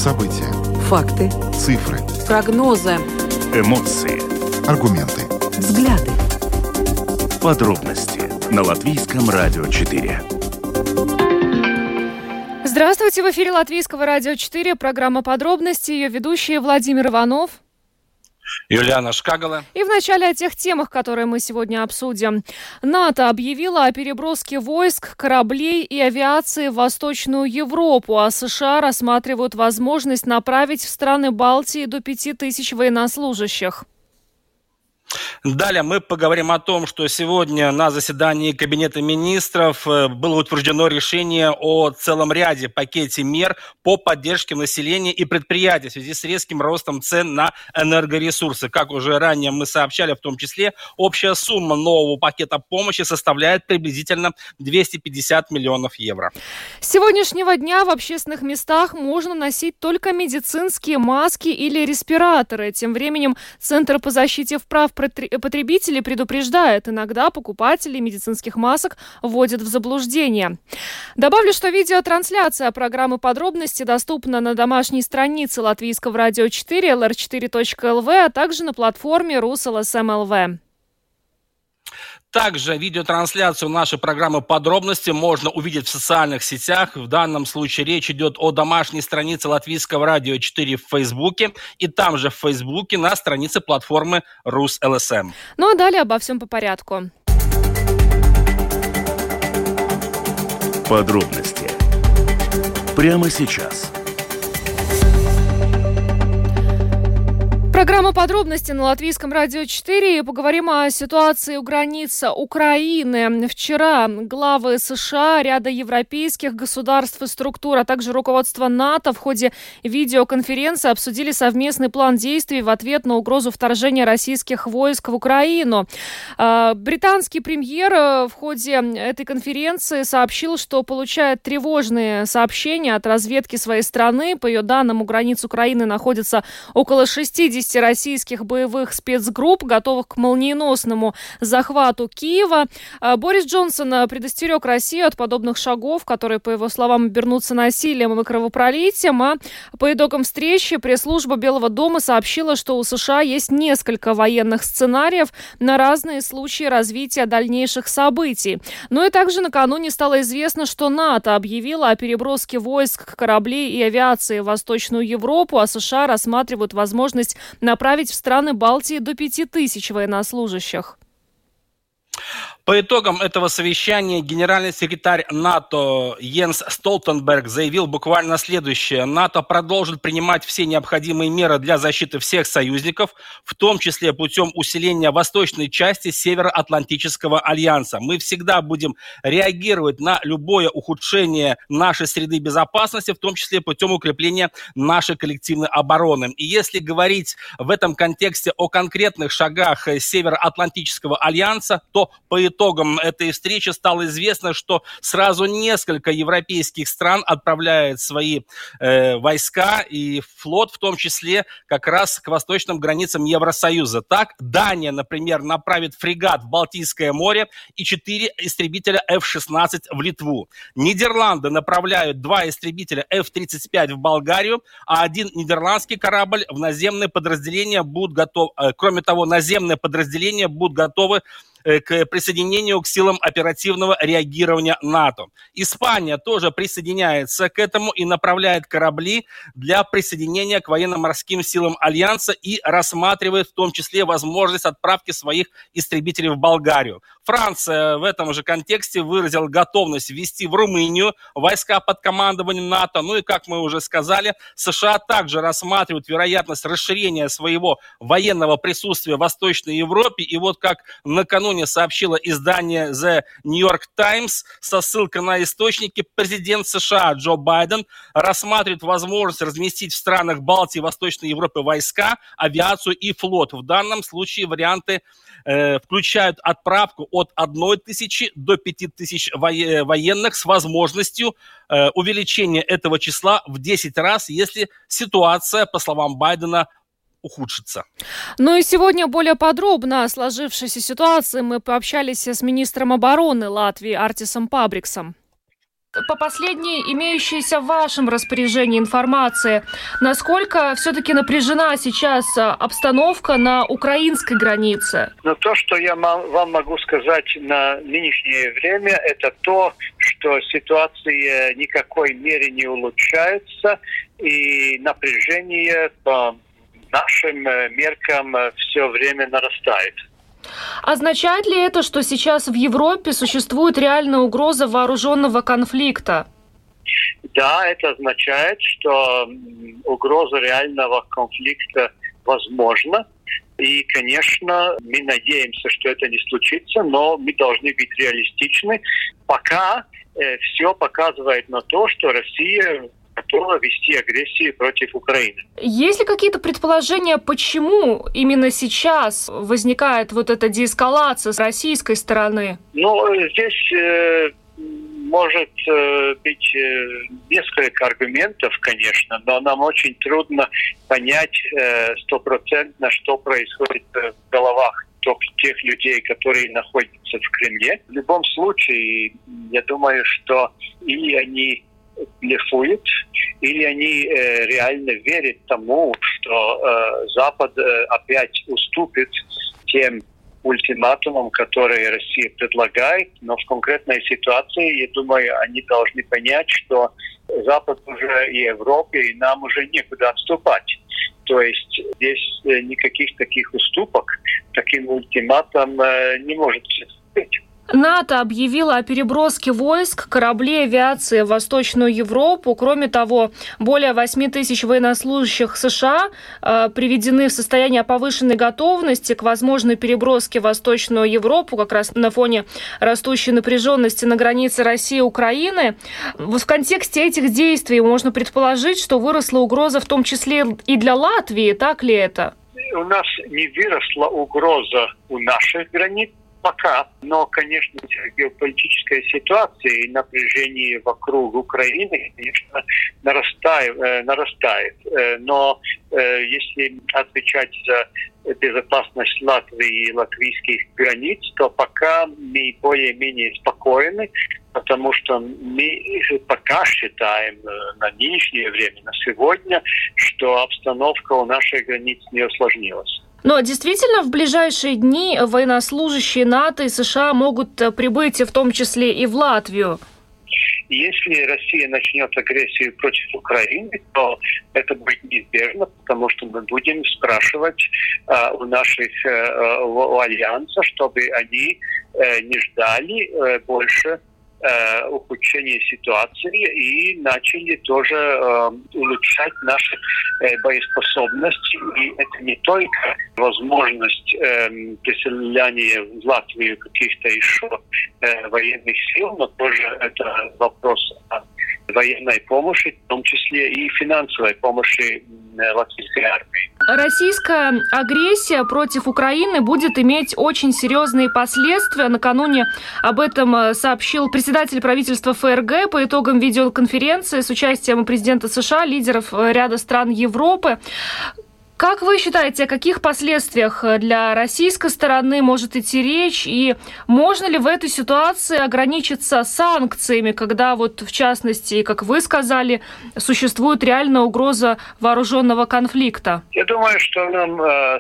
События. Факты. Цифры. Прогнозы. Эмоции. Аргументы. Взгляды. Подробности на Латвийском радио 4. Здравствуйте, в эфире Латвийского радио 4, программа «Подробности», ее ведущие Владимир Иванов, Юлиана Шкагала. И в начале о тех темах, которые мы сегодня обсудим. НАТО объявило о переброске войск, кораблей и авиации в Восточную Европу, а США рассматривают возможность направить в страны Балтии до 5000 военнослужащих. Далее мы поговорим о том, что сегодня на заседании Кабинета министров было утверждено решение о целом ряде пакете мер по поддержке населения и предприятий в связи с резким ростом цен на энергоресурсы. Как уже ранее мы сообщали, в том числе общая сумма нового пакета помощи составляет приблизительно 250 миллионов евро. С сегодняшнего дня в общественных местах можно носить только медицинские маски или респираторы. Тем временем Центр по защите прав потребителей предупреждает, иногда покупателей медицинских масок вводят в заблуждение. Добавлю, что видеотрансляция программы «Подробности» доступна на домашней странице Латвийского радио 4, lr4.lv, а также на платформе RusLSM.lv. Также видеотрансляцию нашей программы «Подробности» можно увидеть в социальных сетях. В данном случае речь идет о домашней странице Латвийского радио 4 в Фейсбуке. И там же в Фейсбуке на странице платформы RusLSM. Ну а далее обо всем по порядку. Подробности прямо сейчас. Программа «Подробности» на Латвийском радио 4. И поговорим о ситуации у границ Украины. Вчера главы США, ряда европейских государств и структур, а также руководство НАТО в ходе видеоконференции обсудили совместный план действий в ответ на угрозу вторжения российских войск в Украину. Британский премьер в ходе этой конференции сообщил, что получает тревожные сообщения от разведки своей страны. По ее данным, у границ Украины находится около 60 российских боевых спецгрупп, готовых к молниеносному захвату Киева. Борис Джонсон предостерег Россию от подобных шагов, которые, по его словам, обернутся насилием и кровопролитием. А по итогам встречи пресс-служба Белого дома сообщила, что у США есть несколько военных сценариев на разные случаи развития дальнейших событий. Ну и также накануне стало известно, что НАТО объявило о переброске войск, кораблей и авиации в Восточную Европу, а США рассматривают возможность направить в страны Балтии до 5000 военнослужащих. По итогам этого совещания генеральный секретарь НАТО Йенс Столтенберг заявил буквально следующее. НАТО продолжит принимать все необходимые меры для защиты всех союзников, в том числе путем усиления восточной части Североатлантического альянса. Мы всегда будем реагировать на любое ухудшение нашей среды безопасности, в том числе путем укрепления нашей коллективной обороны. И если говорить в этом контексте о конкретных шагах Североатлантического альянса, то по итогам этой встречи стало известно, что сразу несколько европейских стран отправляют свои войска и флот, в том числе как раз к восточным границам Евросоюза. Так, Дания, например, направит фрегат в Балтийское море и 4 истребителя F-16 в Литву. Нидерланды направляют 2 истребителя F-35 в Болгарию, а 1 нидерландский корабль в наземное подразделение будет готов. Кроме того, наземные подразделения будут готовы к присоединению к силам оперативного реагирования НАТО. Испания тоже присоединяется к этому и направляет корабли для присоединения к военно-морским силам Альянса и рассматривает в том числе возможность отправки своих истребителей в Болгарию. Франция в этом же контексте выразила готовность ввести в Румынию войска под командованием НАТО. Ну и, как мы уже сказали, США также рассматривают вероятность расширения своего военного присутствия в Восточной Европе. И вот как накануне сообщило издание The New York Times со ссылкой на источники, президент США Джо Байден рассматривает возможность разместить в странах Балтии и Восточной Европы войска, авиацию и флот. В данном случае варианты включают отправку от 1000 до 5000 военных с возможностью увеличения этого числа в 10 раз, если ситуация, по словам Байдена, ухудшится. Ну и сегодня более подробно о сложившейся ситуации мы пообщались с министром обороны Латвии Артисом Пабриксом. По последней имеющейся в вашем распоряжении информации, насколько все-таки напряжена сейчас обстановка на украинской границе? Но то, что я вам могу сказать на нынешнее время, это то, что ситуация ни в какой мере не улучшается, и напряжение по нашим меркам все время нарастает. Означает ли это, что сейчас в Европе существует реальная угроза вооруженного конфликта? Да, это означает, что угроза реального конфликта возможна. И, конечно, мы надеемся, что это не случится, но мы должны быть реалистичны. Пока все показывает на то, что Россия готова вести агрессию против Украины. Есть ли какие-то предположения, почему именно сейчас возникает вот эта деэскалация с российской стороны? Здесь может быть несколько аргументов, конечно, но нам очень трудно понять стопроцентно, что происходит в головах тех людей, которые находятся в Кремле. В любом случае, я думаю, что или они блефуют, или они реально верят тому, что Запад опять уступит тем ультиматумам, которые Россия предлагает. Но в конкретной ситуации, я думаю, они должны понять, что Запад уже и Европе, и нам уже некуда отступать. То есть здесь никаких таких уступок таким ультиматом не может быть. НАТО объявило о переброске войск, кораблей, авиации в Восточную Европу. Кроме того, более 8 тысяч военнослужащих США приведены в состояние повышенной готовности к возможной переброске в Восточную Европу, как раз на фоне растущей напряженности на границе России и Украины. Вот в контексте этих действий можно предположить, что выросла угроза в том числе и для Латвии. Так ли это? У нас не выросла угроза у наших границ пока, но, конечно, геополитическая ситуация и напряжение вокруг Украины, конечно, нарастает. Но если отвечать за безопасность Латвии и латвийских границ, то пока мы более-менее спокойны, потому что мы пока считаем на нынешнее время, на сегодня, что обстановка у наших границ не усложнилась. Но действительно в ближайшие дни военнослужащие НАТО и США могут прибыть, в том числе и в Латвию. Если Россия начнет агрессию против Украины, то это будет неизбежно, потому что мы будем спрашивать у наших у Альянса, чтобы они не ждали больше ухудшения ситуации и начали тоже улучшать наши боеспособности. И это не только возможность переселения в Латвию каких-то еще военных сил, но тоже это вопрос военной помощи, в том числе и финансовой помощи латвийской армии. Российская агрессия против Украины будет иметь очень серьезные последствия. Накануне об этом сообщил председатель правительства ФРГ по итогам видеоконференции с участием президента США, лидеров ряда стран Европы. Как вы считаете, о каких последствиях для российской стороны может идти речь? И можно ли в этой ситуации ограничиться санкциями, когда вот в частности, как вы сказали, существует реальная угроза вооруженного конфликта? Я думаю, что нам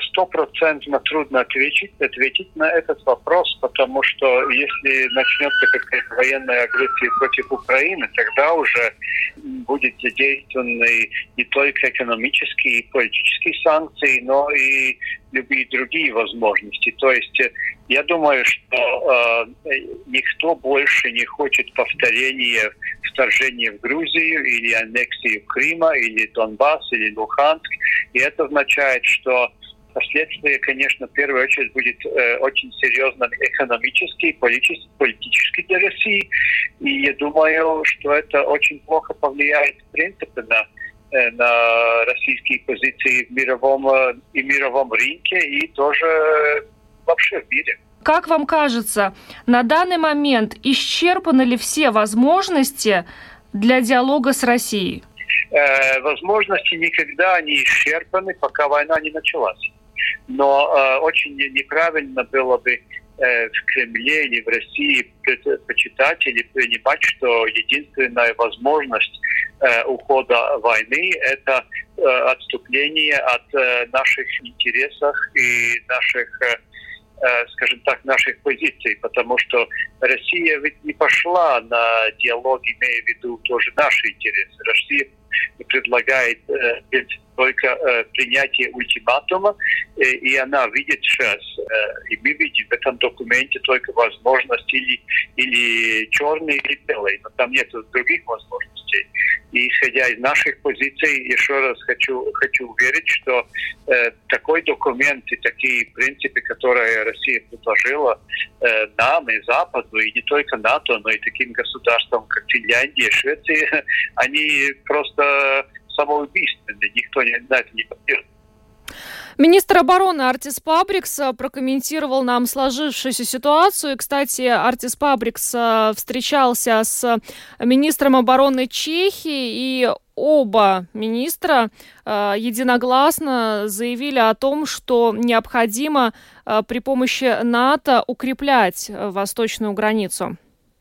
100% трудно ответить на этот вопрос, потому что если начнется какая-то военная агрессия против Украины, тогда уже будет задействованы не только экономические и политические санкции, но и любые другие возможности. То есть я думаю, что никто больше не хочет повторения вторжения в Грузию или аннексии Крыма, или Донбасс, или Луганск. И это означает, что последствия, конечно, в первую очередь будет очень серьезно экономически и политически для России. И я думаю, что это очень плохо повлияет, в принципе, на российские позиции в мировом рынке и тоже вообще в мире. Как вам кажется, на данный момент исчерпаны ли все возможности для диалога с Россией? Возможности никогда не исчерпаны, пока война не началась. Но очень неправильно было бы в Кремле или в России предпочитать или принимать, что единственная возможность ухода войны – это отступление от наших интересов и наших, скажем так, наших позиций, потому что Россия ведь не пошла на диалог, имея в виду тоже наши интересы. Россия предлагает только принятие ультиматума, и она видит сейчас, и мы видим в этом документе только возможность или черный, или белый, но там нет других возможностей. И исходя из наших позиций, еще раз хочу уверить, что такой документ и такие принципы, которые Россия предложила нам и Западу, и не только НАТО, но и таким государствам, как Финляндия, Швеция, они просто самоубийственны. Никто на это не поддерживает. Министр обороны Артис Пабрикс прокомментировал нам сложившуюся ситуацию. Кстати, Артис Пабрикс встречался с министром обороны Чехии, и оба министра единогласно заявили о том, что необходимо при помощи НАТО укреплять восточную границу.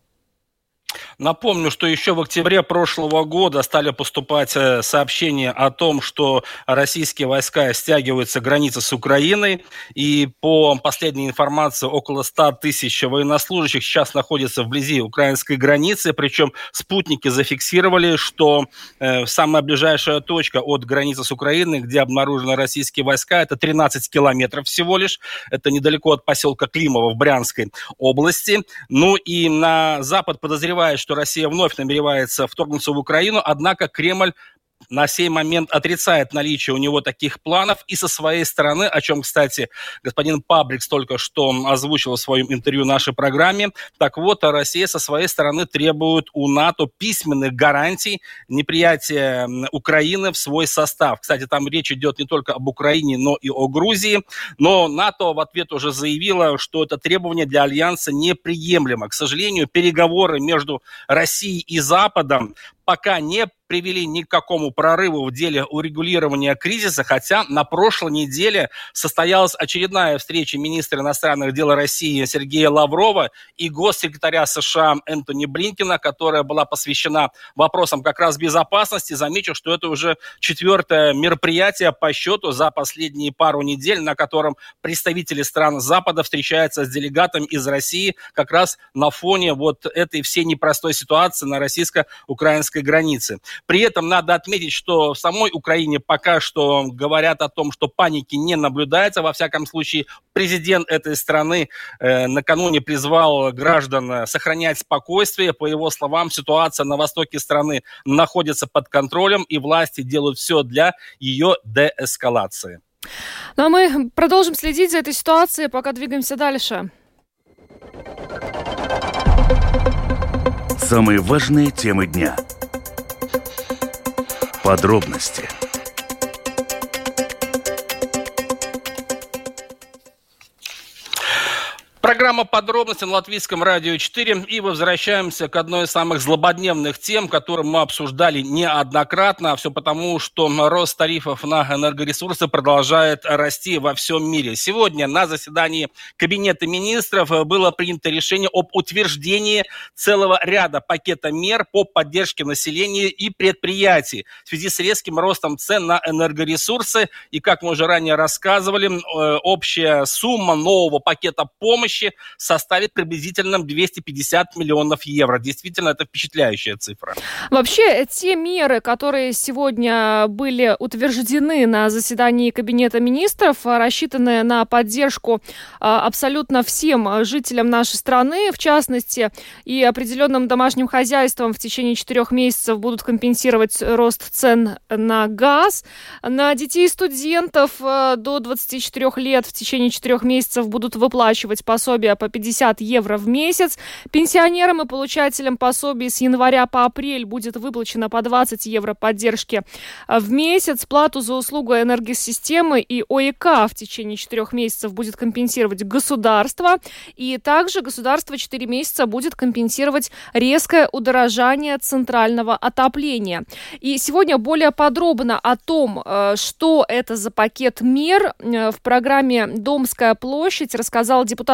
Напомню, что еще в октябре прошлого года стали поступать сообщения о том, что российские войска стягиваются к границе с Украиной. И по последней информации, около 100 тысяч военнослужащих сейчас находятся вблизи украинской границы. Причем спутники зафиксировали, что самая ближайшая точка от границы с Украиной, где обнаружены российские войска, это 13 километров всего лишь. Это недалеко от поселка Климово в Брянской области. Ну и на Запад подозревают, что Россия вновь намеревается вторгнуться в Украину, однако Кремль на сей момент отрицает наличие у него таких планов. И со своей стороны, о чем, кстати, господин Пабрикс только что озвучил в своем интервью нашей программе, так вот, Россия со своей стороны требует у НАТО письменных гарантий неприятия Украины в свой состав. Кстати, там речь идет не только об Украине, но и о Грузии. Но НАТО в ответ уже заявило, что это требование для Альянса неприемлемо. К сожалению, переговоры между Россией и Западом пока не привели ни к какому прорыву в деле урегулирования кризиса, хотя на прошлой неделе состоялась очередная встреча министра иностранных дел России Сергея Лаврова и госсекретаря США Энтони Блинкена, которая была посвящена вопросам как раз безопасности. Замечу, что это уже 4-е мероприятие по счету за последние пару недель, на котором представители стран Запада встречаются с делегатом из России как раз на фоне вот этой всей непростой ситуации на российско-украинской границе. При этом надо отметить, что в самой Украине пока что говорят о том, что паники не наблюдается. Во всяком случае, президент этой страны накануне призвал граждан сохранять спокойствие. По его словам, ситуация на востоке страны находится под контролем, и власти делают все для ее деэскалации. Ну а мы продолжим следить за этой ситуацией, пока двигаемся дальше. Самые важные темы дня. Подробности. Программа «Подробности» на Латвийском радио 4. И возвращаемся к одной из самых злободневных тем, которую мы обсуждали неоднократно. Все потому, что рост тарифов на энергоресурсы продолжает расти во всем мире. Сегодня на заседании Кабинета министров было принято решение об утверждении целого ряда пакета мер по поддержке населения и предприятий в связи с резким ростом цен на энергоресурсы. И, как мы уже ранее рассказывали, общая сумма нового пакета помощи составит приблизительно 250 миллионов евро. Действительно, это впечатляющая цифра. Вообще, те меры, которые сегодня были утверждены на заседании Кабинета министров, рассчитаны на поддержку абсолютно всем жителям нашей страны, в частности, и определенным домашним хозяйствам в течение 4 месяцев будут компенсировать рост цен на газ. На детей студентов до 24 лет в течение 4 месяцев будут выплачивать пособия по 50 евро в месяц. Пенсионерам и получателям пособий с января по апрель будет выплачено по 20 евро поддержки в месяц. Плату за услугу энергосистемы и ОЭК в течение 4 месяцев будет компенсировать государство. И также государство 4 месяца будет компенсировать резкое удорожание центрального отопления. И сегодня более подробно о том, что это за пакет мер, в программе «Домская площадь» рассказал депутат Сейма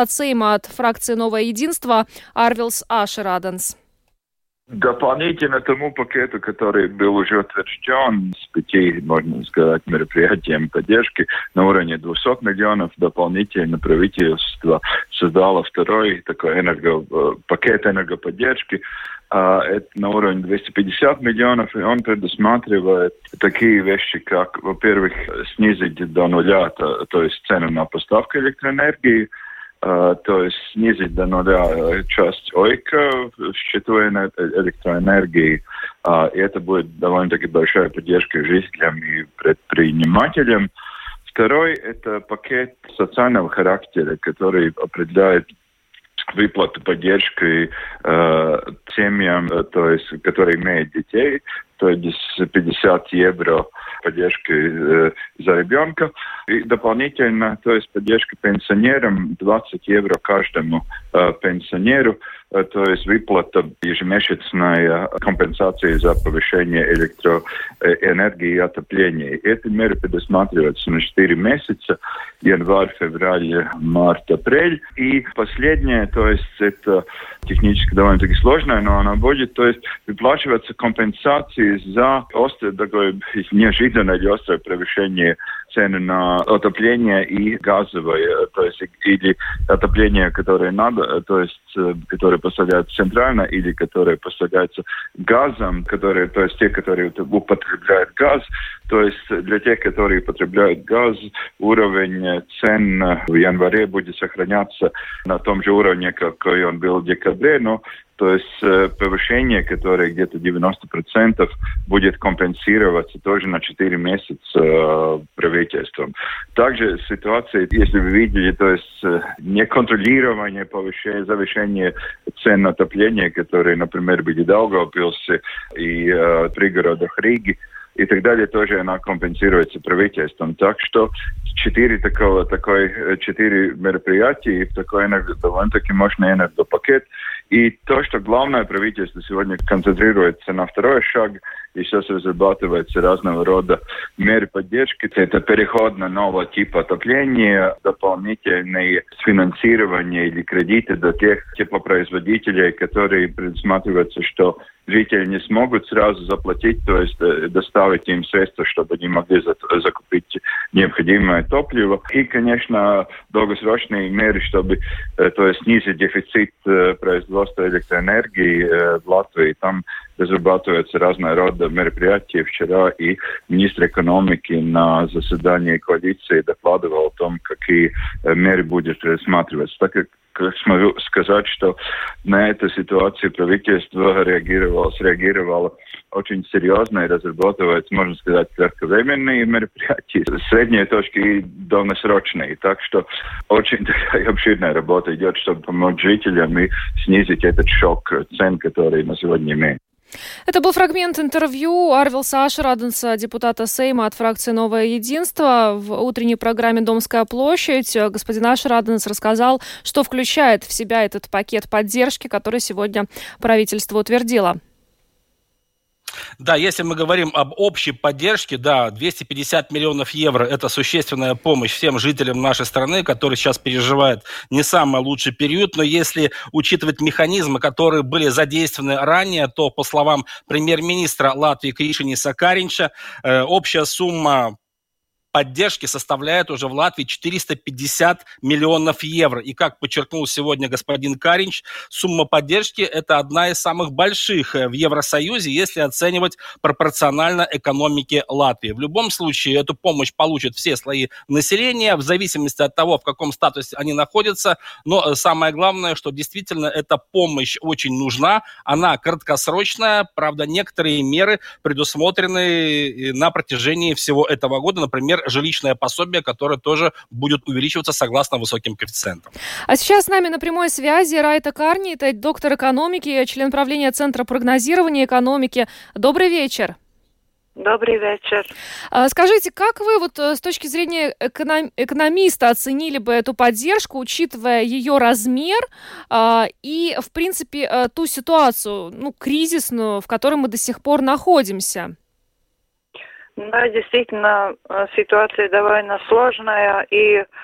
Сейма от фракции «Новое единство» Арвилс Ашераденс. Дополнительно тому пакету, который был уже утвержден с 5, можно сказать, мероприятиями поддержки на уровне 200 миллионов, дополнительно правительство создало второй такой пакет энергоподдержки. Это на уровне 250 миллионов, и он предусматривает такие вещи, как, во-первых, снизить до нуля, то есть цену на поставку электроэнергии, то есть снизить до нуля часть ОИКа в счету электроэнергии. И это будет довольно-таки большая поддержка жителям и предпринимателям. Второй – это пакет социального характера, который определяет выплату поддержки семьям, то есть, которые имеют детей, то есть 50 евро поддержки за ребенка. И дополнительно, то есть поддержка пенсионерам 20 евро каждому пенсионеру, то есть выплата ежемесячная компенсация за повышение электроэнергии и отопления. Эти меры предусматриваются на 4 месяца: январь, февраль, март, апрель. И последнее, то есть это технически довольно-таки сложное, но оно будет, то есть выплачиваться компенсации за такое неожиданное или острое превышение цены на отопление и газовое, то есть или отопление, которое надо, то есть которое поставляется центрально, или которое поставляется газом, которые, то есть те, которые употребляют газ, то есть для тех, которые потребляют газ, уровень цен в январе будет сохраняться на том же уровне, какой он был в декабре, но то есть повышение, которое где-то 90%, будет компенсироваться тоже на 4 месяца правительством. Также ситуация, если вы видели, то есть неконтролирование завышения цен на отопление, которые, например, были в Даугавпилсе и пригородах Риги, и так далее, тоже она компенсируется правительством. Так что 4 мероприятия и такой довольно-таки мощный энергопакет. И то, что главное правительство сегодня концентрируется на второй шаг, и сейчас разрабатывается разного рода меры поддержки. Это переход на нового типа отопления, дополнительное финансирование или кредиты для тех теплопроизводителей, которые предусматриваются, что жители не смогут сразу заплатить, то есть доставить им средства, чтобы они могли закупить необходимое топливо. И, конечно, долгосрочные меры, чтобы то есть снизить дефицит производства электроэнергии в Латвии. Там разрабатываются разного рода мероприятия. Вчера и министр экономики на заседании коалиции докладывал о том, какие меры будут рассматриваться. Так как смогу сказать, что на эту ситуацию правительство среагировало очень серьезно и разрабатывается, можно сказать, кратковременные мероприятия, средние точки и долгосрочные. Так что очень такая обширная работа идет, чтобы помочь жителям и снизить этот шок цен, который на сегодня имеем. Это был фрагмент интервью Арвилса Ашераденса, депутата Сейма от фракции «Новое единство». В утренней программе «Домская площадь» господин Ашераденс рассказал, что включает в себя этот пакет поддержки, который сегодня правительство утвердило. Да, если мы говорим об общей поддержке, да, 250 миллионов евро – это существенная помощь всем жителям нашей страны, которые сейчас переживают не самый лучший период. Но если учитывать механизмы, которые были задействованы ранее, то, по словам премьер-министра Латвии Кришиниса Каринча, общая сумма поддержки составляет уже в Латвии 450 миллионов евро. И, как подчеркнул сегодня господин Каринч, сумма поддержки – это одна из самых больших в Евросоюзе, если оценивать пропорционально экономике Латвии. В любом случае, эту помощь получат все слои населения, в зависимости от того, в каком статусе они находятся. Но самое главное, что действительно эта помощь очень нужна. Она краткосрочная, правда, некоторые меры предусмотрены на протяжении всего этого года, например, жилищное пособие, которое тоже будет увеличиваться согласно высоким коэффициентам. А сейчас с нами на прямой связи Райта Карни, это доктор экономики, член правления Центра прогнозирования экономики. Добрый вечер. Добрый вечер. Скажите, как вы вот с точки зрения экономиста оценили бы эту поддержку, учитывая ее размер и, в принципе, ту ситуацию, кризисную, в которой мы до сих пор находимся? Да, действительно, ситуация довольно сложная, и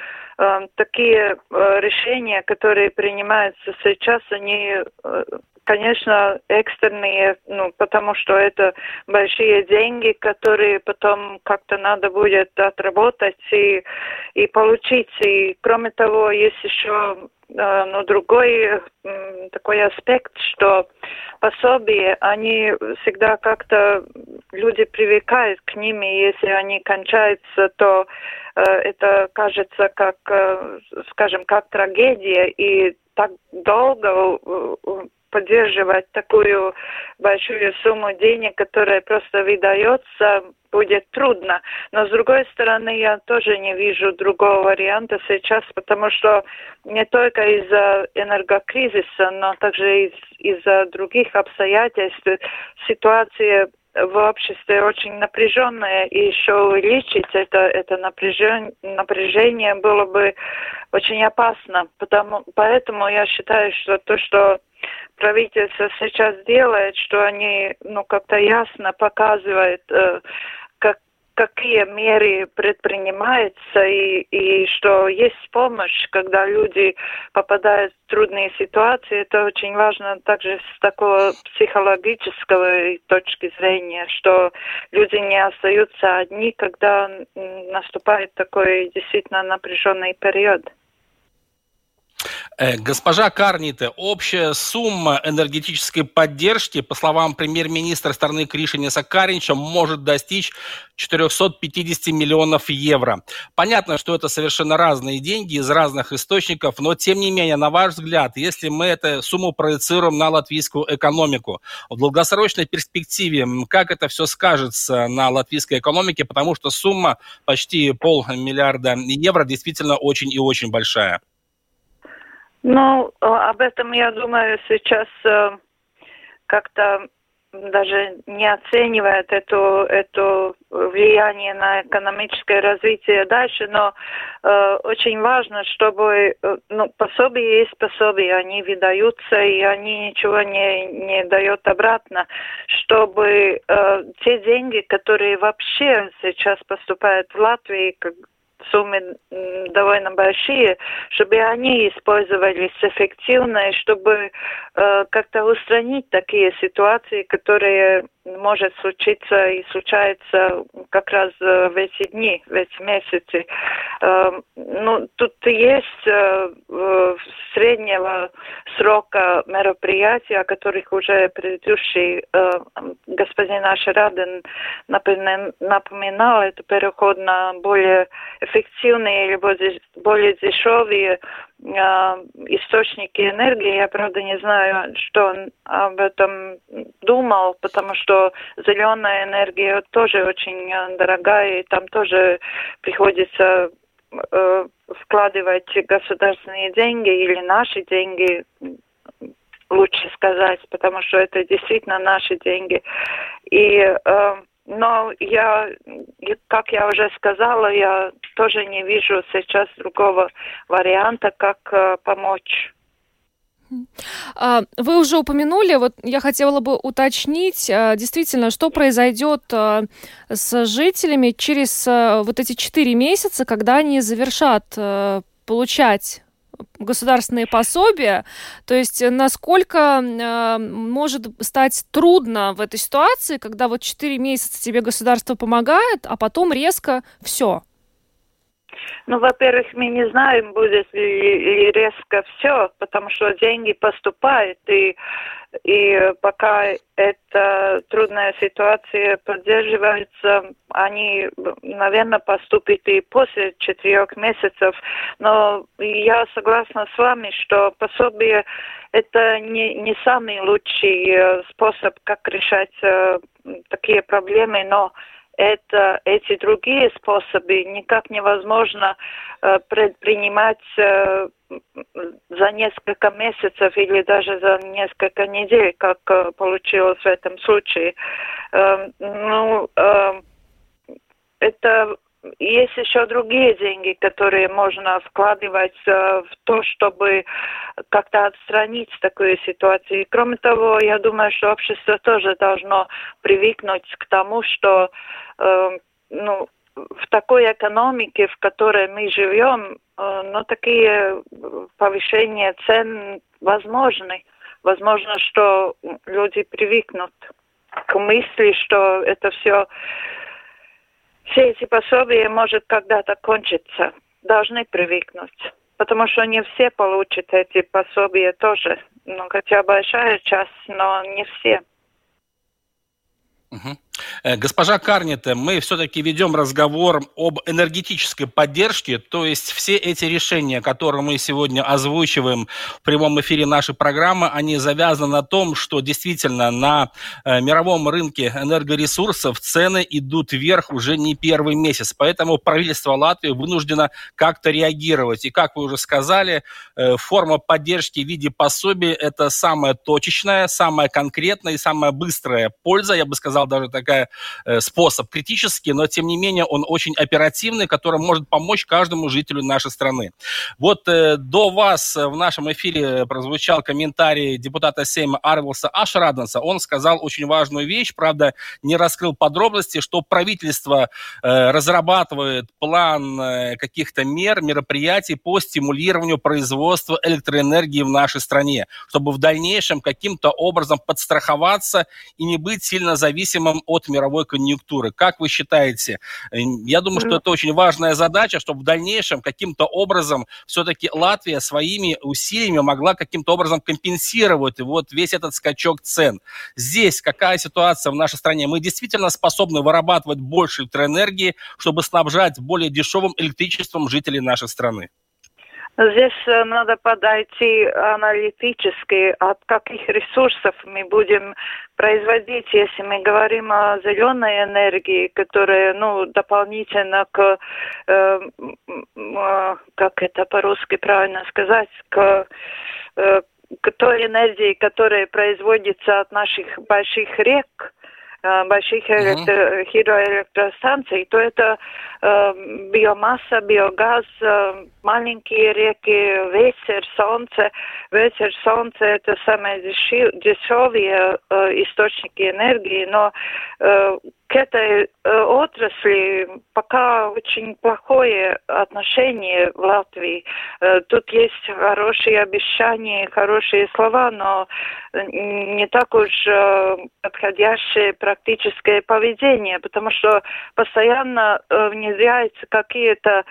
такие решения, которые принимаются сейчас, они, конечно, экстренные, потому что это большие деньги, которые потом как-то надо будет отработать и получить. И кроме того, есть еще другой такой аспект, что пособия, они всегда как-то, люди привыкают к ним, и если они кончаются, то это кажется как, скажем, как трагедия, и так долго поддерживать такую большую сумму денег, которая просто выдается, будет трудно. Но, с другой стороны, я тоже не вижу другого варианта сейчас, потому что не только из-за энергокризиса, но также из-за других обстоятельств ситуация в обществе очень напряженная, и еще увеличить это напряжение было бы очень опасно. Поэтому я считаю, что то, что правительство сейчас делает, что они как-то ясно показывают, какие меры предпринимаются, и что есть помощь, когда люди попадают в трудные ситуации. Это очень важно также с такого психологического точки зрения, что люди не остаются одни, когда наступает такой действительно напряженный период. Госпожа Карните, общая сумма энергетической поддержки, по словам премьер-министра страны Кришиниса Каринча, может достичь 450 миллионов евро. Понятно, что это совершенно разные деньги из разных источников, но тем не менее, на ваш взгляд, если мы эту сумму проецируем на латвийскую экономику, в долгосрочной перспективе, как это все скажется на латвийской экономике, потому что сумма почти 500 миллиарда евро действительно очень и очень большая. Об этом, я думаю, сейчас как-то даже не оценивает это влияние на экономическое развитие дальше, но очень важно, чтобы пособия есть пособия, они выдаются, и они ничего не дают обратно, чтобы те деньги, которые вообще сейчас поступают в Латвии, суммы довольно большие, чтобы они использовались эффективно, и чтобы как-то устранить такие ситуации, которые может случиться и случается как раз в эти дни, в эти месяцы. Тут есть среднего срока мероприятия, о которых уже предыдущий господин Ашераден напоминал, это переход на более эффективные или более дешевые источники энергии. Я, правда, не знаю, что он об этом думал, потому что зеленая энергия тоже очень дорогая, и там тоже приходится вкладывать государственные деньги или наши деньги, лучше сказать, потому что это действительно наши деньги. Но как я уже сказала, я тоже не вижу сейчас другого варианта, как помочь. Вы уже упомянули, я хотела бы уточнить, действительно, что произойдет с жителями через эти 4 месяца, когда они завершат получать государственные пособия, то есть насколько может стать трудно в этой ситуации, когда 4 месяца тебе государство помогает, а потом резко все. Во-первых, мы не знаем, будет ли резко все, потому что деньги поступают, и пока эта трудная ситуация поддерживается, они, наверное, поступят и после 4 месяцев. Но я согласна с вами, что пособие – это не самый лучший способ, как решать такие проблемы, но эти другие способы никак невозможно предпринимать за несколько месяцев или даже за несколько недель, как получилось в этом случае. Это есть еще другие деньги, которые можно вкладывать в то, чтобы как-то отстранить такую ситуацию. И кроме того, я думаю, что общество тоже должно привыкнуть к тому, что в такой экономике, в которой мы живем, такие повышения цен возможны. Возможно, что люди привыкнут к мысли, что это все эти пособия может когда-то кончиться. Должны привыкнуть. Потому что не все получат эти пособия тоже. Хотя большая часть, но не все. Угу. Госпожа Карнете, мы все-таки ведем разговор об энергетической поддержке, то есть все эти решения, которые мы сегодня озвучиваем в прямом эфире нашей программы, они завязаны на том, что действительно на мировом рынке энергоресурсов цены идут вверх уже не первый месяц, поэтому правительство Латвии вынуждено как-то реагировать. И как вы уже сказали, форма поддержки в виде пособий – это самая точечная, самая конкретная и самая быстрая польза, я бы сказал, даже такая способ критический, но тем не менее он очень оперативный, который может помочь каждому жителю нашей страны. Вот до вас в нашем эфире прозвучал комментарий депутата Сейма Арвилса Ашраденса. Он сказал очень важную вещь, правда, не раскрыл подробности, что правительство разрабатывает план каких-то мероприятий по стимулированию производства электроэнергии в нашей стране, чтобы в дальнейшем каким-то образом подстраховаться и не быть сильно зависимым от мировой конъюнктуры. Как вы считаете? Я думаю, что это очень важная задача, чтобы в дальнейшем каким-то образом все-таки Латвия своими усилиями могла каким-то образом компенсировать вот весь этот скачок цен. Здесь какая ситуация в нашей стране? Мы действительно способны вырабатывать больше электроэнергии, чтобы снабжать более дешевым электричеством жителей нашей страны? Здесь надо подойти аналитически, от каких ресурсов мы будем производить, если мы говорим о зеленой энергии, которая, дополнительно к, как это по-русски правильно сказать, к той энергии, которая производится от наших больших рек, больших гидроэлектростанций, то это биомасса, биогаз, маленькие реки, ветер, солнце. Ветер, солнце – это самые дешевые источники энергии, но к этой отрасли пока очень плохое отношение в Латвии. Тут есть хорошие обещания, хорошие слова, но не так уж подходящее практическое поведение, потому что постоянно внедряются какие-то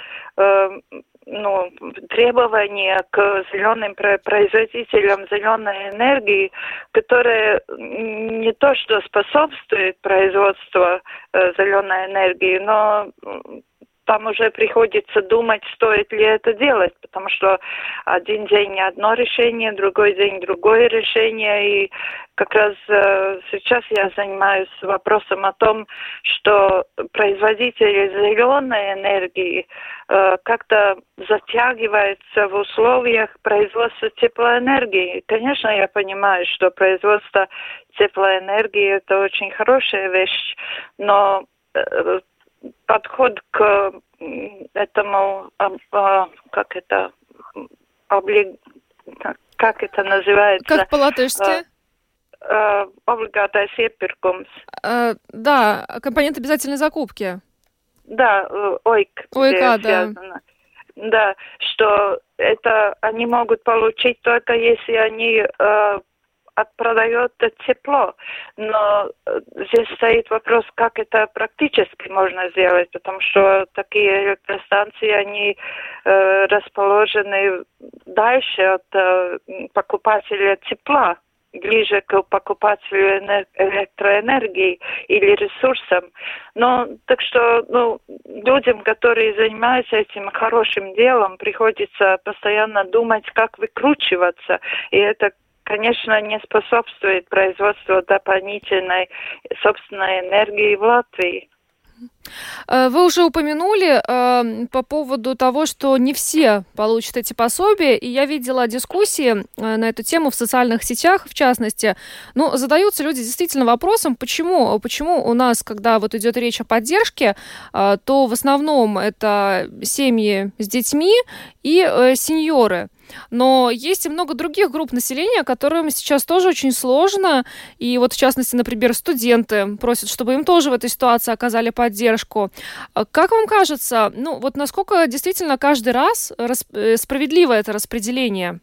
требования к зеленым производителям зеленой энергии, которые не то что способствуют производству зеленой энергии, но там уже приходится думать, стоит ли это делать, потому что один день одно решение, другой день другое решение, и как раз сейчас я занимаюсь вопросом о том, что производители зеленой энергии как-то затягиваются в условиях производства теплоэнергии. Конечно, я понимаю, что производство теплоэнергии – это очень хорошая вещь, но подход к этому, как это называется? Как по-латышски? Обligātais iepirkums. Да, компонент обязательной закупки. Да, ОИК. Да. Да, что это они могут получить только если они продает тепло. Но здесь стоит вопрос, как это практически можно сделать, потому что такие электростанции, они расположены дальше от покупателя тепла, ближе к покупателю электроэнергии или ресурсам. Но так что людям, которые занимаются этим хорошим делом, приходится постоянно думать, как выкручиваться. И это, конечно, не способствует производству дополнительной собственной энергии в Латвии. Вы уже упомянули по поводу того, что не все получат эти пособия, и я видела дискуссии на эту тему в социальных сетях, в частности. Задаются люди действительно вопросом, почему у нас, когда вот идет речь о поддержке, то в основном это семьи с детьми и сеньоры. но есть и много других групп населения, которым сейчас тоже очень сложно. И вот, в частности, например, студенты просят, чтобы им тоже в этой ситуации оказали поддержку. Как вам кажется, вот насколько действительно каждый раз справедливо это распределение?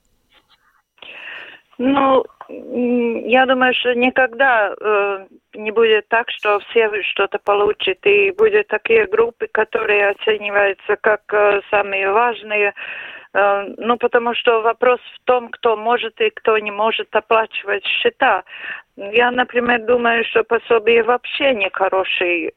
Я думаю, что никогда не будет так, что все что-то получат. И будут такие группы, которые оцениваются как самые важные. Потому что вопрос в том, кто может и кто не может оплачивать счета. Я, например, думаю, что пособие вообще нехороший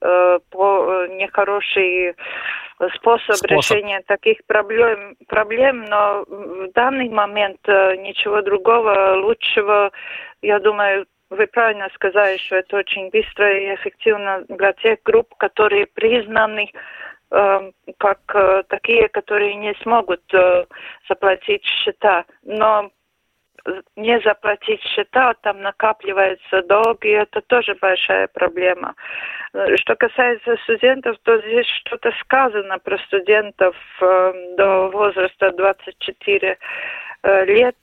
способ решения таких проблем, но в данный момент ничего другого, лучшего, я думаю, вы правильно сказали, что это очень быстро и эффективно для тех групп, которые признаны как такие, которые не смогут заплатить счета. Но не заплатить счета, там накапливается долг, и это тоже большая проблема. Что касается студентов, то здесь что-то сказано про студентов до возраста 24 лет.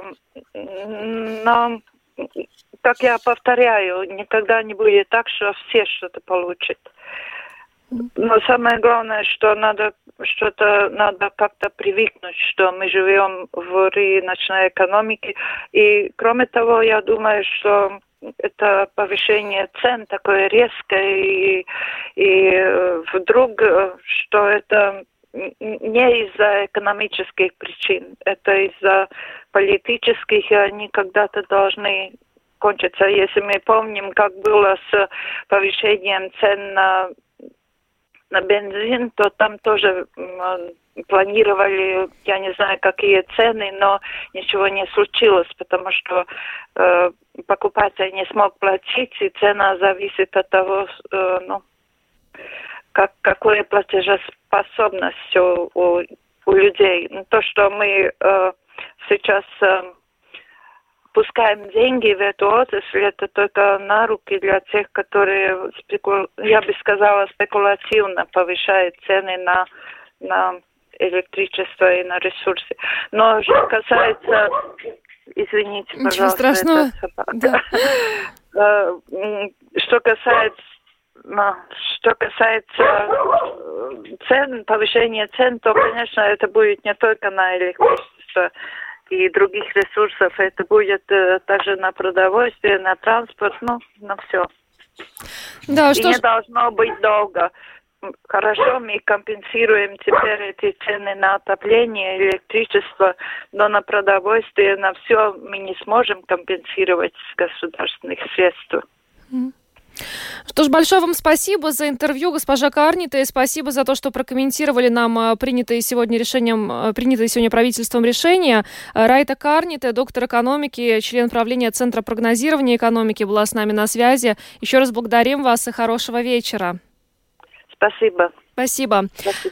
Но, как я повторяю, никогда не будет так, что все что-то получат. Но самое главное, что надо как-то привыкнуть, что мы живем в рыночной экономике. И кроме того, я думаю, что это повышение цен такое резкое и вдруг, что это не из-за экономических причин, это из-за политических, и они когда-то должны кончиться. Если мы помним, как было с повышением цен на бензин, то там тоже планировали, я не знаю, какие цены, но ничего не случилось, потому что покупатель не смог платить, и цена зависит от того, какая платежеспособность у людей. То, что мы сейчас пускаем деньги в эту отрасль, это только на руки для тех, которые, я бы сказала, спекулятивно повышают цены на электричество и на ресурсы. Но что касается... Извините, ничего пожалуйста. Страшного. Да. Что касается цен, повышения цен, то, конечно, это будет не только на электричество и других ресурсов, это будет также на продовольствие, на транспорт, на все. Да, и не должно быть долго. Хорошо, мы компенсируем теперь эти цены на отопление, электричество, но на продовольствие, на все мы не сможем компенсировать с государственных средств. Что ж, большое вам спасибо за интервью, госпожа Карните, и спасибо за то, что прокомментировали нам принятые сегодня правительством решения. Райта Карните, доктор экономики, член правления Центра прогнозирования экономики, была с нами на связи. Еще раз благодарим вас и хорошего вечера. Спасибо. Спасибо.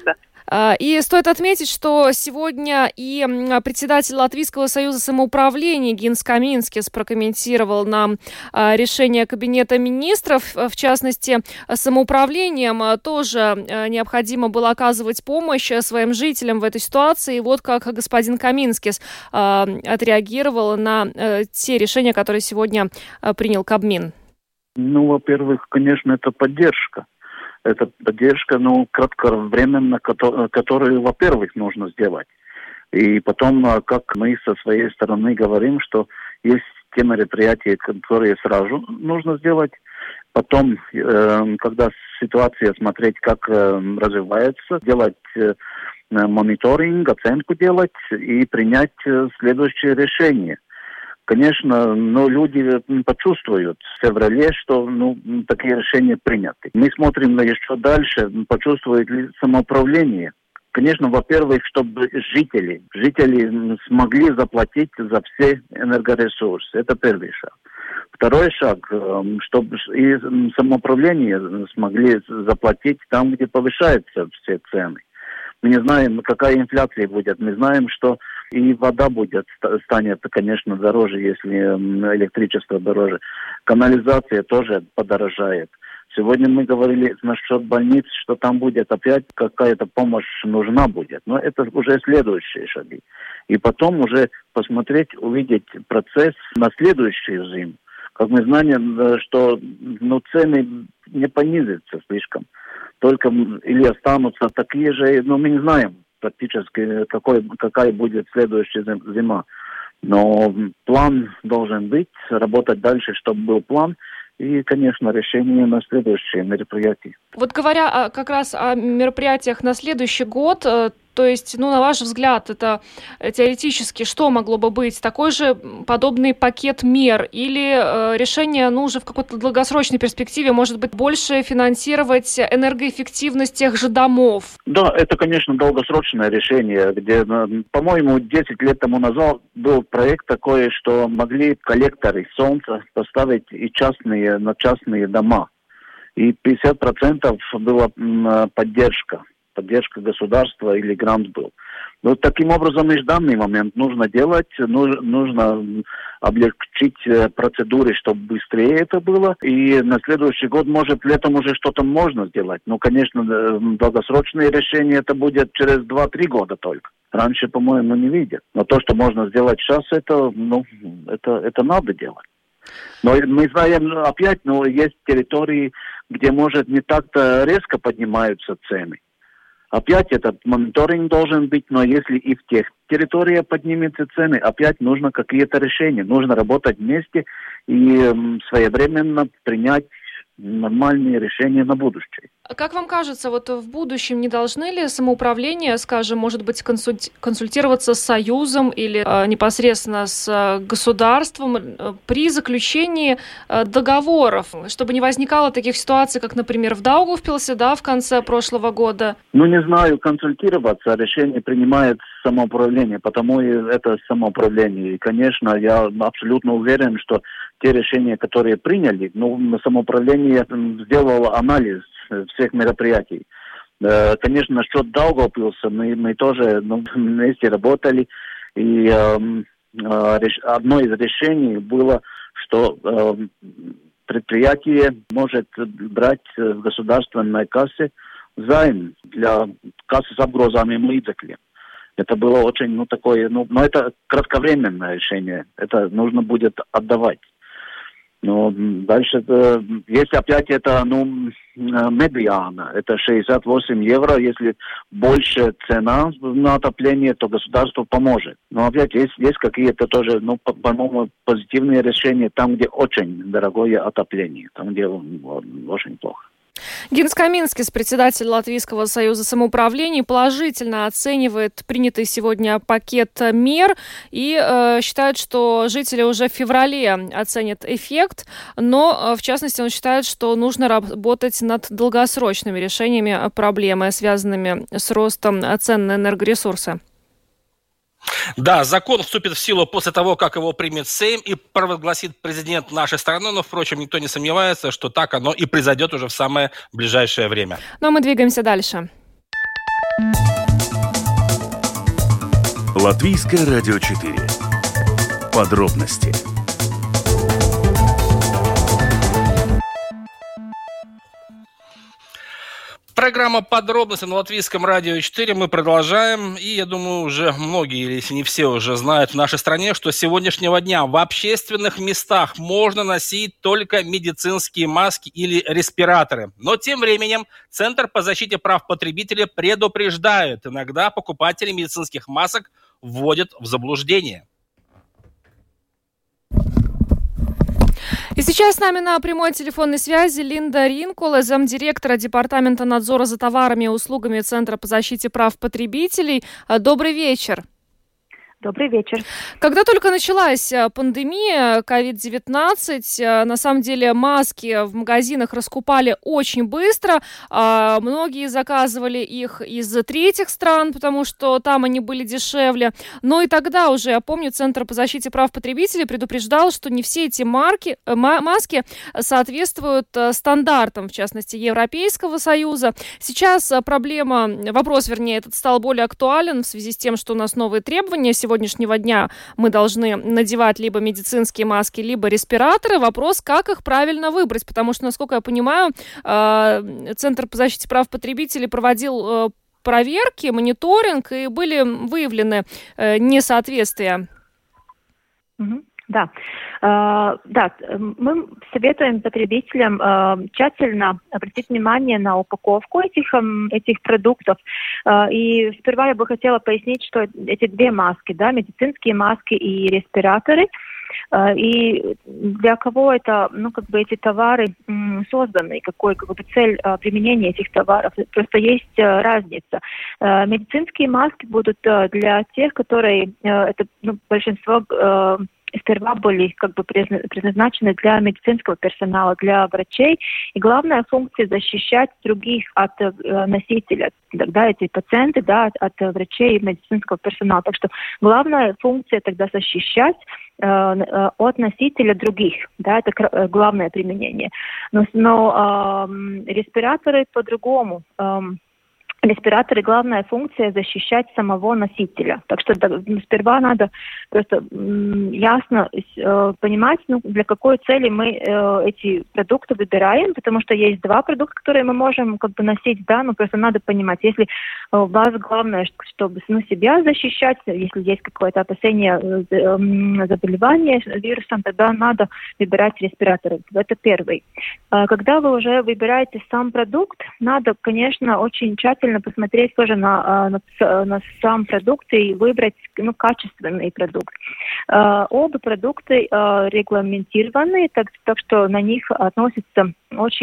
И стоит отметить, что сегодня и председатель Латвийского союза самоуправления Гинс Каминскис прокомментировал нам решение Кабинета министров. В частности, самоуправлением тоже необходимо было оказывать помощь своим жителям в этой ситуации. И вот как господин Каминскис отреагировал на те решения, которые сегодня принял Кабмин. Во-первых, конечно, это поддержка. Это поддержка, кратковременно, которую, во-первых, нужно сделать. И потом, как мы со своей стороны говорим, что есть те мероприятия, которые сразу нужно сделать. Потом, когда ситуация, смотреть, как развивается, делать мониторинг, оценку делать и принять следующее решение. Конечно, люди почувствуют в феврале, что такие решения приняты. Мы смотрим еще дальше, почувствует ли самоуправление. Конечно, во-первых, чтобы жители смогли заплатить за все энергоресурсы. Это первый шаг. Второй шаг, чтобы и самоуправление смогли заплатить там, где повышаются все цены. Мы не знаем, какая инфляция будет. Мы знаем, что и вода станет, конечно, дороже, если электричество дороже. Канализация тоже подорожает. Сегодня мы говорили насчет больниц, что там будет опять какая-то помощь нужна будет. Но это уже следующие шаги. И потом уже посмотреть, увидеть процесс на следующую зиму. Как мы знаем, что цены не понизятся слишком. Только или останутся такие же, мы не знаем практически, какая будет следующая зима. Но план должен быть, работать дальше, чтобы был план. И, конечно, решение на следующие мероприятия. Вот говоря как раз о мероприятиях на следующий год, то есть, на ваш взгляд, это теоретически что могло бы быть? Такой же подобный пакет мер или решение, уже в какой-то долгосрочной перспективе, может быть, больше финансировать энергоэффективность тех же домов? Да, это, конечно, долгосрочное решение, где, по-моему, 10 лет тому назад был проект такой, что могли коллекторы солнца поставить и на частные дома. И 50% была поддержка государства или грант был. Но таким образом и в данный момент нужно делать, нужно облегчить процедуры, чтобы быстрее это было. И на следующий год, может, летом уже что-то можно сделать. Но, конечно, долгосрочное решение это будет через 2-3 года только. Раньше, по-моему, не видят. Но то, что можно сделать сейчас, это надо делать. Но мы знаем, опять, есть территории, где, может, не так-то резко поднимаются цены. Опять этот мониторинг должен быть, но если и в тех территориях поднимутся цены, опять нужно какие-то решения. Нужно работать вместе и своевременно принять нормальные решения на будущее. Как вам кажется, в будущем не должны ли самоуправления, скажем, может быть, консультироваться с Союзом или непосредственно с государством при заключении договоров, чтобы не возникало таких ситуаций, как, например, в Даугавпилсе, в конце прошлого года? Не знаю, консультироваться, решение принимает самоуправление, потому и это самоуправление. И, конечно, я абсолютно уверен, что те решения, которые приняли, самоуправление сделало анализ всех мероприятий. Конечно, насчет Даугавпилса мы тоже вместе работали, и одно из решений было, что предприятие может брать в государственной кассе займ для кассы с обгрозами līdzekļiem. Это было очень, такое, но это кратковременное решение, это нужно будет отдавать. Но дальше есть опять это, медиана, это 68 евро, если больше цена на отопление, то государство поможет. Но опять есть какие-то тоже, по-моему, позитивные решения там, где очень дорогое отопление, там, где очень плохо. Гинс Каминскис, председатель Латвийского союза самоуправлений, положительно оценивает принятый сегодня пакет мер и считает, что жители уже в феврале оценят эффект, но, в частности, он считает, что нужно работать над долгосрочными решениями проблемы, связанными с ростом цен на энергоресурсы. Да, закон вступит в силу после того, как его примет Сейм и провозгласит президент нашей страны, но, впрочем, никто не сомневается, что так оно и произойдет уже в самое ближайшее время. Но мы двигаемся дальше. Латвийское радио 4. Подробности. Программа «Подробности» на Латвийском радио 4. Мы продолжаем. И, я думаю, уже многие, если не все, уже знают в нашей стране, что с сегодняшнего дня в общественных местах можно носить только медицинские маски или респираторы. Но тем временем Центр по защите прав потребителей предупреждает, иногда покупатели медицинских масок вводят в заблуждение. И сейчас с нами на прямой телефонной связи Линда Ринкула, замдиректора Департамента надзора за товарами и услугами Центра по защите прав потребителей. Добрый вечер. Добрый вечер. Когда только началась пандемия COVID-19, на самом деле маски в магазинах раскупали очень быстро. Многие заказывали их из третьих стран, потому что там они были дешевле. Но и тогда уже, я помню, Центр по защите прав потребителей предупреждал, что не все эти маски соответствуют стандартам, в частности, Европейского Союза. Сейчас вопрос, этот стал более актуален в связи с тем, что у нас новые требования. сегодняшнего дня мы должны надевать либо медицинские маски, либо респираторы. Вопрос, как их правильно выбрать, потому что, насколько я понимаю, Центр по защите прав потребителей проводил проверки, мониторинг, и были выявлены несоответствия. Да. Да, мы советуем потребителям тщательно обратить внимание на упаковку этих продуктов. И сперва я бы хотела пояснить, что эти две маски, да, медицинские маски и респираторы, и для кого это, эти товары созданы, какой цель применения этих товаров. Просто есть разница. Медицинские маски будут для тех, которые, это большинство сперва были предназначены для медицинского персонала, для врачей. И главная функция защищать других от носителя, тогда эти пациенты, да, от врачей и медицинского персонала. Так что главная функция тогда защищать от носителя других, да, это главное применение. Но респираторы по-другому. Респираторы, главная функция защищать самого носителя. Так что сперва надо просто ясно понимать, для какой цели мы эти продукты выбираем, потому что есть два продукта, которые мы можем носить, да, но просто надо понимать, если у вас главное, чтобы себя защищать, если есть какое-то опасение заболевания вирусом, тогда надо выбирать респираторы. Это первый. Когда вы уже выбираете сам продукт, надо, конечно, очень тщательно посмотреть тоже на сам продукт и выбрать качественный продукт. Оба продукта регламентированы, так что на них относятся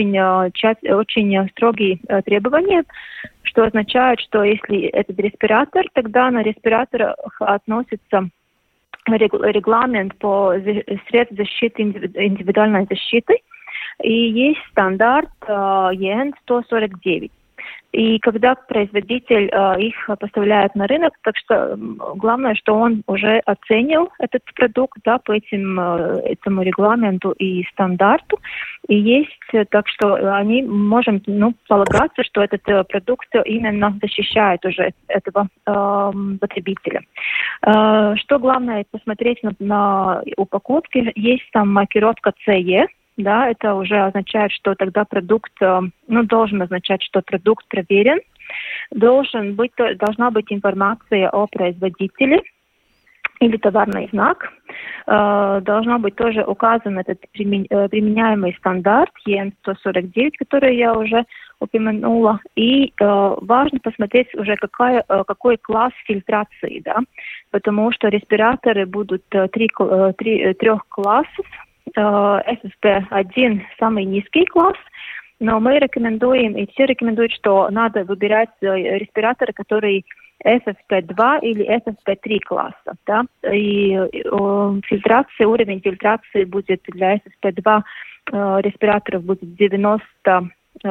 очень строгие требования, что означает, что если этот респиратор, тогда на респираторах относится регламент по средствам защиты, индивидуальной защиты, и есть стандарт ЕН 149. И когда производитель их поставляет на рынок, так что главное, что он уже оценил этот продукт, да, по этому регламенту и стандарту. И есть, так что они можем полагаться, что этот продукт именно защищает уже этого потребителя. Что главное посмотреть на упаковке, есть там маркировка CE. Да, это уже означает, что тогда продукт, должен означать, что продукт проверен. Должна быть информация о производителе или товарный знак. Должна быть тоже указан этот применяемый стандарт ЕН 149, который я уже упомянула. И важно посмотреть уже какой класс фильтрации, да, потому что респираторы будут трех классов. FFP1 самый низкий класс, но мы рекомендуем, и все рекомендуют, что надо выбирать респираторы, которые FFP2 или FFP3 класса. Да? И уровень фильтрации будет для FFP2 респираторов будет 95%,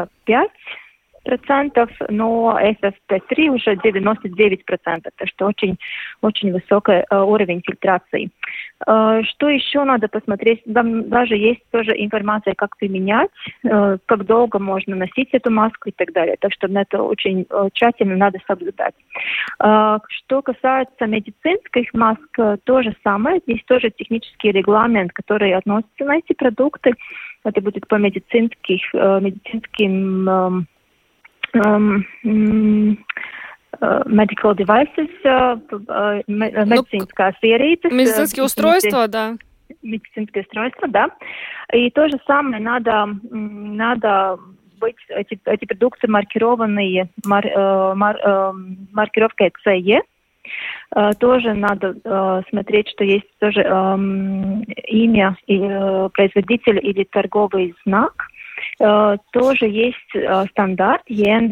но FFP3 уже 99%, так что очень, очень высокий уровень фильтрации. Что еще надо посмотреть? Там даже есть тоже информация, как применять, как долго можно носить эту маску и так далее. Так что это очень тщательно надо соблюдать. Что касается медицинских маск, то же самое. Здесь тоже технический регламент, который относится на эти продукты. Это будет по медицинским medical devices, медицинская ierīces. Медицинские устройства, да. Медицинские устройства, да. И то же самое надо быть, эти продукты маркированные маркировкой CE. Тоже надо смотреть, что есть тоже имя производителя или торговый знак. Тоже есть стандарт ЕН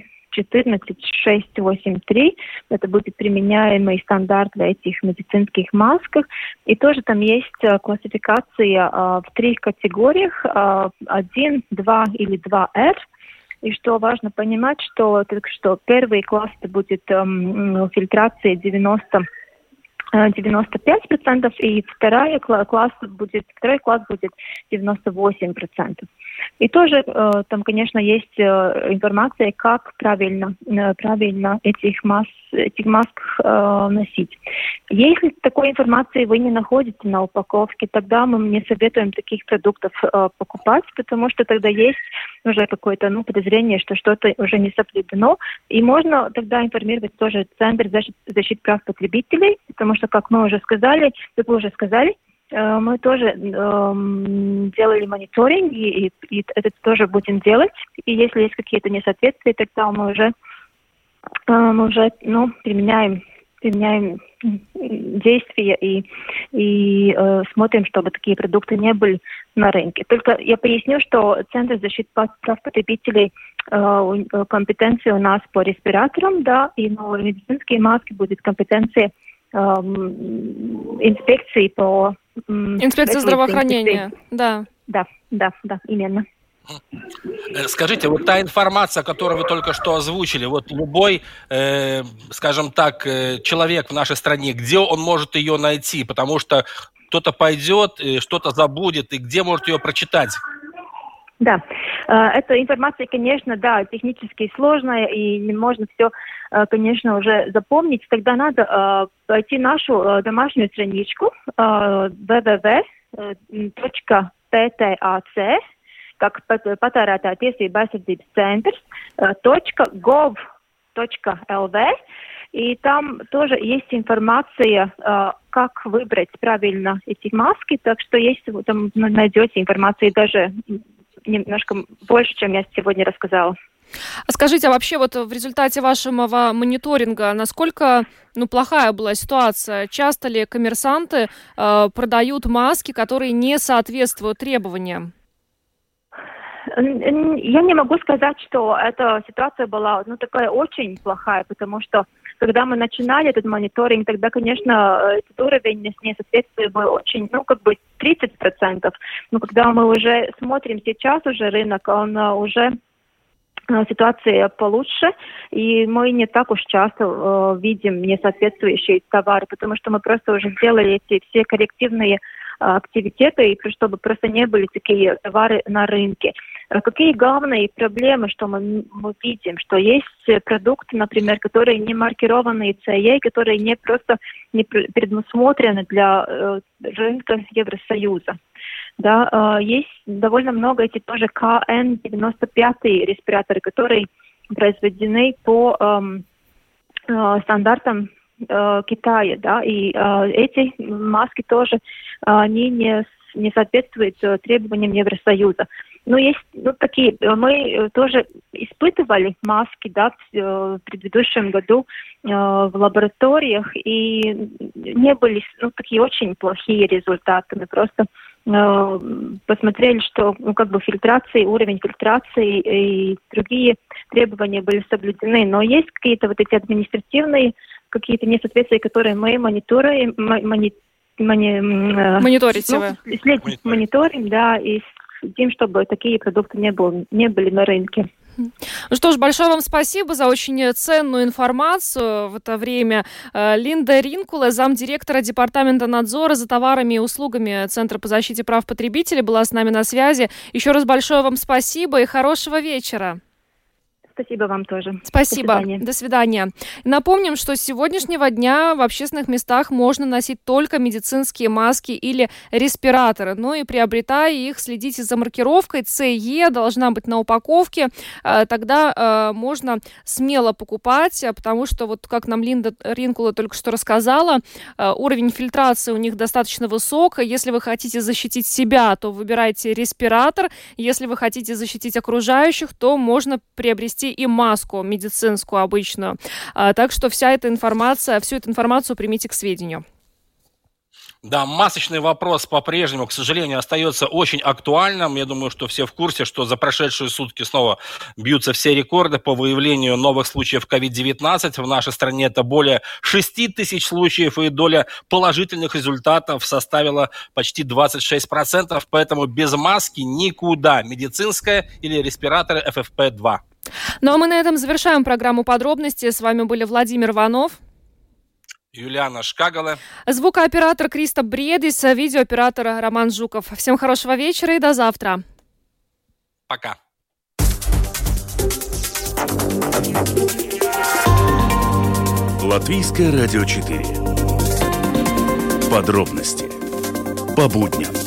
14683. Это будет применяемый стандарт для этих медицинских масок. И тоже там есть классификация в 3 категориях. 1, 2 или 2R. И что важно понимать, что первый класс это будет фильтрация 90 95%, и второй класс будет 98%. И тоже там, конечно, есть информация, как правильно этих масок носить. Если такой информации вы не находите на упаковке, тогда мы не советуем таких продуктов покупать, потому что тогда есть уже какое-то подозрение, что что-то уже не соблюдено. И можно тогда информировать тоже Центр защиты прав потребителей, потому что, как вы уже сказали, мы тоже делали мониторинг, и это тоже будем делать. И если есть какие-то несоответствия, тогда мы уже применяем действия и смотрим, чтобы такие продукты не были на рынке. Только я поясню, что Центр защиты прав потребителей компетенции у нас по респираторам, да, и медицинские маски будет компетенция инспекции по... Инспекция здравоохранения, да. Да, именно. Скажите, вот та информация, которую вы только что озвучили, вот любой, скажем так, человек в нашей стране, где он может ее найти? Потому что кто-то пойдет, что-то забудет, и где может ее прочитать? Да, эта информация, конечно, да, технически сложная, и не можно все, конечно, уже запомнить. Тогда надо пойти на нашу домашнюю страничку www.ptac, как Patērētāju tiesību aizsardzības centrs, .gov.lv, и там тоже есть информация, как выбрать правильно эти маски, так что есть, там найдете информации даже немножко больше, чем я сегодня рассказала. А скажите, а вообще вот в результате вашего мониторинга, насколько плохая была ситуация? Часто ли коммерсанты продают маски, которые не соответствуют требованиям? Я не могу сказать, что эта ситуация была такая очень плохая, потому что когда мы начинали этот мониторинг, тогда, конечно, этот уровень несоответствия был очень, 30%. Но когда мы уже смотрим сейчас уже рынок, он уже ситуация получше, и мы не так уж часто видим несоответствующие товары, потому что мы просто уже сделали эти все коррективные активитеты, чтобы просто не были такие товары на рынке. Какие главные проблемы, что мы видим? Что есть продукты, например, которые не маркированы CE, которые не предусмотрены для рынка Евросоюза. Да, есть довольно много этих тоже КН-95 респираторы, которые произведены по стандартам Китая, да, и эти маски тоже они не соответствуют требованиям Евросоюза. Но есть такие, мы тоже испытывали маски, да, в предыдущем году в лабораториях, и не были такие очень плохие результаты. Мы просто посмотрели, что фильтрации, уровень фильтрации и другие требования были соблюдены. Но есть какие-то вот эти административные какие-то несоответствия, которые мы мониторим, мониторите вы? Мониторим, да, и следим, чтобы такие продукты не были на рынке. Ну что ж, большое вам спасибо за очень ценную информацию в это время. Линда Ринкуле, замдиректора Департамента надзора за товарами и услугами Центра по защите прав потребителей, была с нами на связи. Еще раз большое вам спасибо и хорошего вечера. Спасибо вам тоже. Спасибо. До свидания. Напомним, что с сегодняшнего дня в общественных местах можно носить только медицинские маски или респираторы. Ну и приобретая их, следите за маркировкой. CE должна быть на упаковке. Тогда можно смело покупать, потому что, вот как нам Линда Ринкуле только что рассказала, уровень фильтрации у них достаточно высок. Если вы хотите защитить себя, то выбирайте респиратор. Если вы хотите защитить окружающих, то можно приобрести и маску медицинскую обычную. Так что всю эту информацию примите к сведению. Да, масочный вопрос по-прежнему, к сожалению, остается очень актуальным. Я думаю, что все в курсе, что за прошедшие сутки снова бьются все рекорды по выявлению новых случаев COVID-19. В нашей стране это более 6 тысяч случаев, и доля положительных результатов составила почти 26%. Поэтому без маски никуда. Медицинская или респираторы FFP2. Ну а мы на этом завершаем программу «Подробности». С вами были Владимир Иванов Юлиана Шкагала. Звукооператор Криста Бредис, видеооператор Роман Жуков. Всем хорошего вечера и до завтра. Пока. Латвийское радио 4. Подробности по будням.